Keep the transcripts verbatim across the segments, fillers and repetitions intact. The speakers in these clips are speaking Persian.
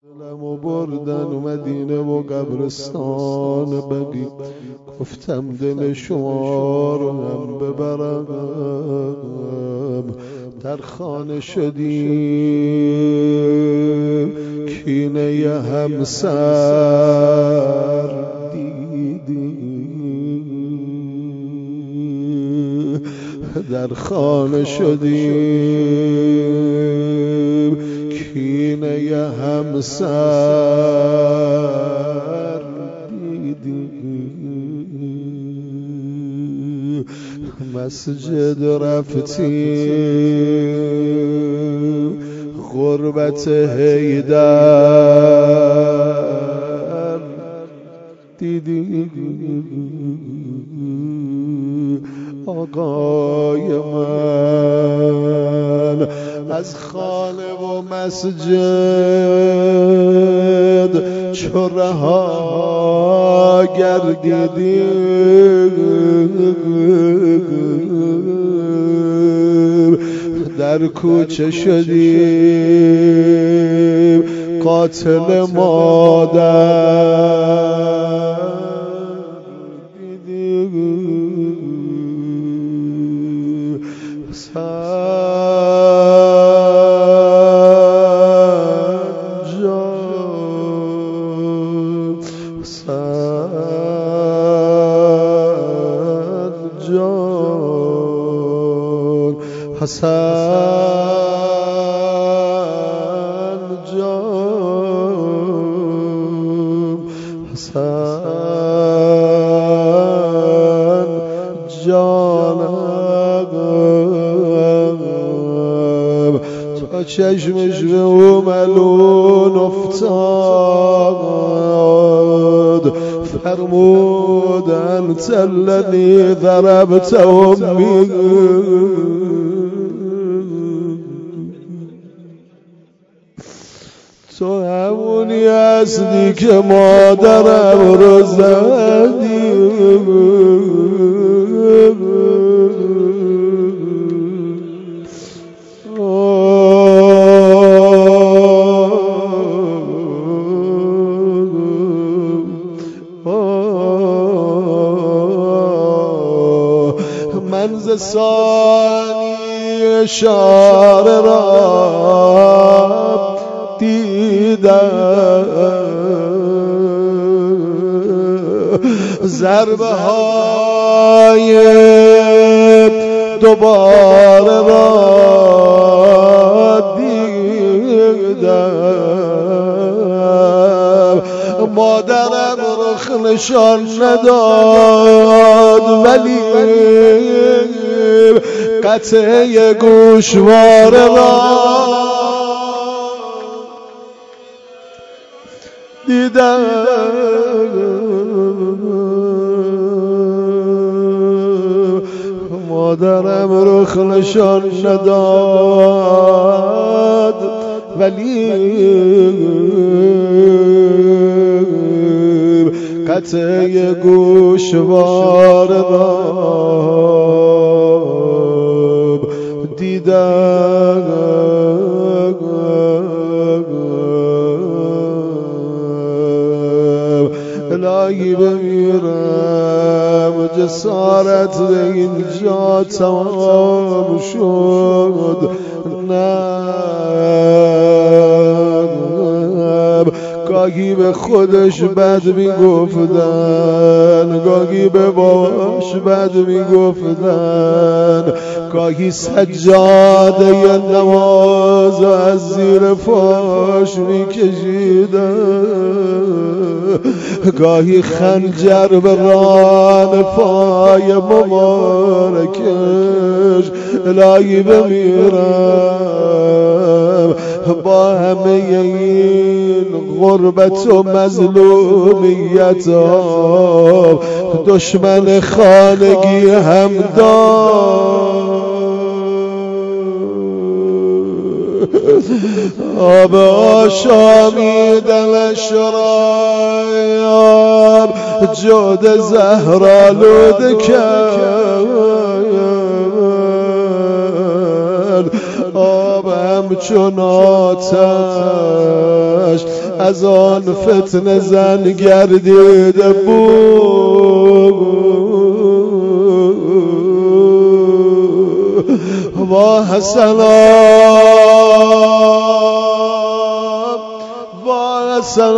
دلمو بردن و مدینه و قبرستان بقی، گفتم دل شما رو هم ببرم، در خانه شدیم کینه ی همسر دیدیم، در خانه شدیم کینه ی همسر دیدیم، مسجد رفتیم غربت حیدر دیدیم، آقای من از خانه و مسجد چو رها گردیدیم، در کوچه شدیم قاتل مادر دیدیم، سجاد سجاد حسن جان حسن جانم، تا چشمش به او ملون افتاد، فرمود انت الذی ضربت امی، تو همونی هستی که مادرم رو زدی، من ز ثانی اشاره را دیدم، ضربه های دوباره را دیدم، مادرم رخ نشان نداد ولی قطعه گوشواره را دیدم، مادرم رخ نشان نداد ولی قطعه گوشواره را دیدم، الهی بمیرم جسارت به اینجا تمام شد، نه گاهی به خودش بد میگفتن، گاهی به باباش بد میگفتن، گاهی سجاده نماز از زیر پاش میکشیدن، گاهی خنجر به ران پای مبارکش، الهی بمیرم با همه این غربت و مظلومیت ها، دشمن خانگی هم دار، آب آشامیدن شراب جود زهرالود کرد، آبم چون آتش از آن فتنه زن گردیده بود. با حسنات با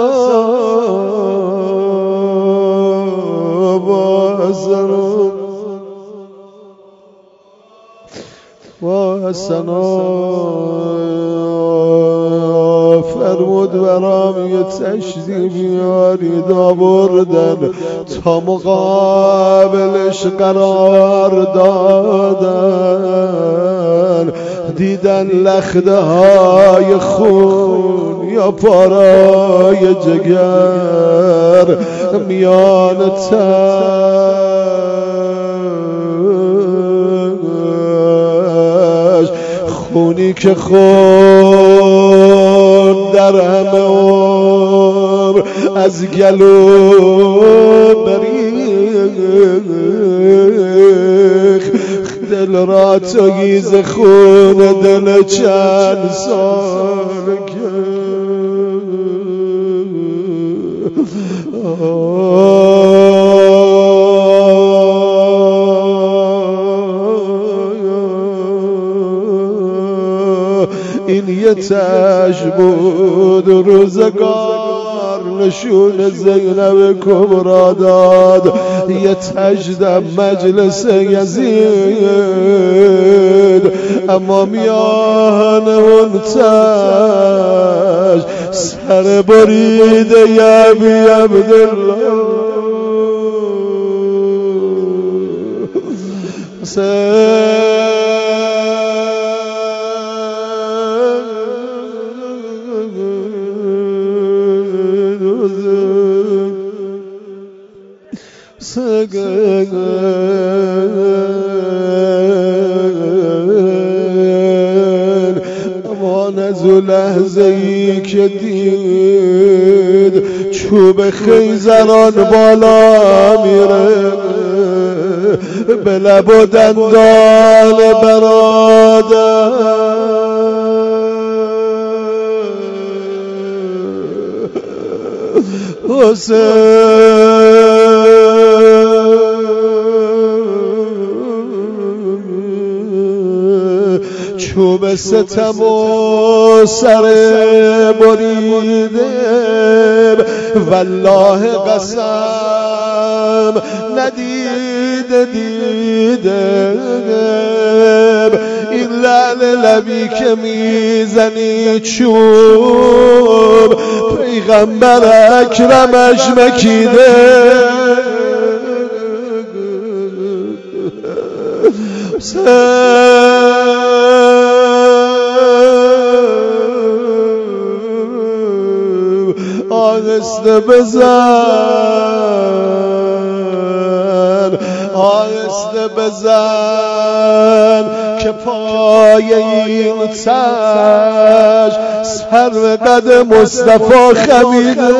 حسنات با حسنات با حسنات فرمود برام یه تشتی بیارید آوردن تا مقابلش قرار دادن. دیدن لخده های خون یا پارای جگر میان تش، خونی که خون در همه عمر از گلو بریخت. دل را تگیز خون دل چند سال که این یه تش بود روزگار نشون زینب کبرا داد. یه تجدم مجلس یزید اما میان اون تج سر بریده یا بی عبدالله امان از لحظه ای که دید چوب خیزران بالا میره به لب و دندان برادر حسین چوب ستم و سر بریده والله قسم ندیده دیده این لعل لبی که میزنی چوب پیغمبر اکرمش مکیده آهسته بزن آهسته بزن که پای این تش سر به قد مصطفی خمیده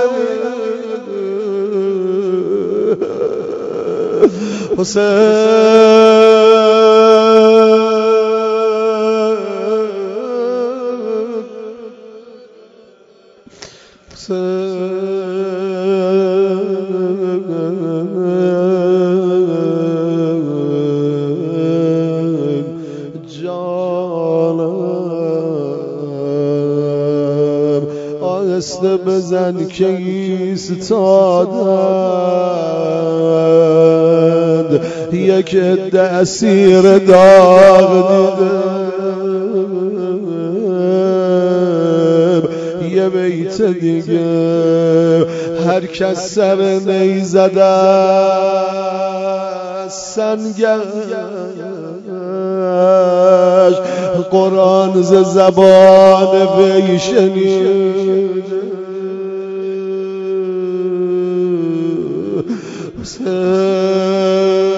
آهسته بزن که ایستادند یک عده اسیر داغ دیدم. یه بیت دیگه هر کس سر نیزده سنگش قرآن ز زبان وی شنید. حسین